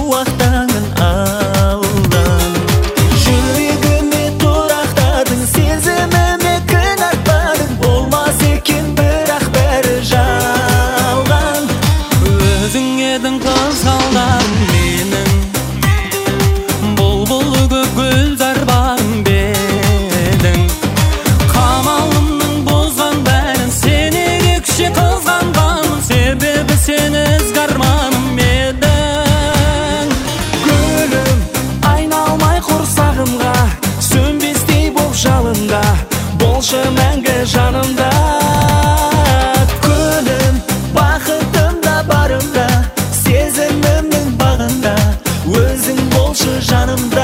шуақтан алдан. Жүрегіме тұрақтадың, сезіміме кін артпадың, болмас екен бірақ бәрі жалған. Өзің едің қызғалдағым менің, бұлбұл көп гүлзар бағым бедің. Қамалымның бозған бәрін сені кекше қызғанғанмын, себебі сені ізгарманым едің. Гүлім, айналмай құрсағымға, сөнбестей боп жалында, болшы мәңгі жанымда. Гүлім, бақытымда барымда, сезімімнің бағында, өзің болшы жанымда.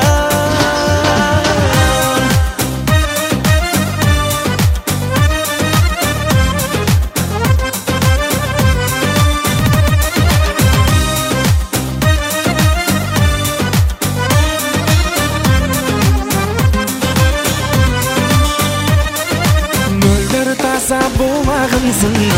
Мөлдір таза бұлағымсың